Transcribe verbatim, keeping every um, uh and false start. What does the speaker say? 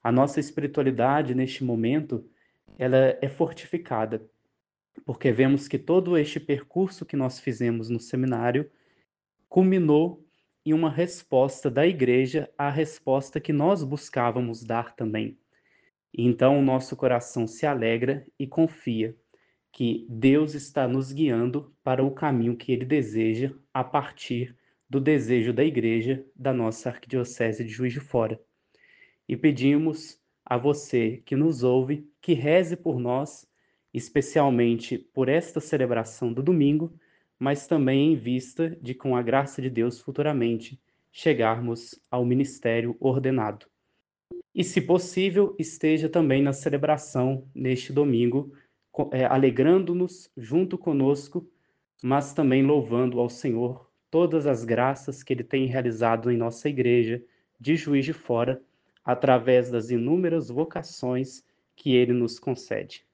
a nossa espiritualidade neste momento, ela é fortificada, porque vemos que todo este percurso que nós fizemos no seminário culminou em uma resposta da igreja à resposta que nós buscávamos dar também. Então o nosso coração se alegra e confia que Deus está nos guiando para o caminho que Ele deseja a partir do desejo da igreja da nossa Arquidiocese de Juiz de Fora. E pedimos a você que nos ouve que reze por nós, especialmente por esta celebração do domingo, mas também em vista de, com a graça de Deus, futuramente chegarmos ao ministério ordenado. E, se possível, esteja também na celebração neste domingo, é, alegrando-nos junto conosco, mas também louvando ao Senhor todas as graças que Ele tem realizado em nossa igreja de Juiz de Fora, através das inúmeras vocações que Ele nos concede.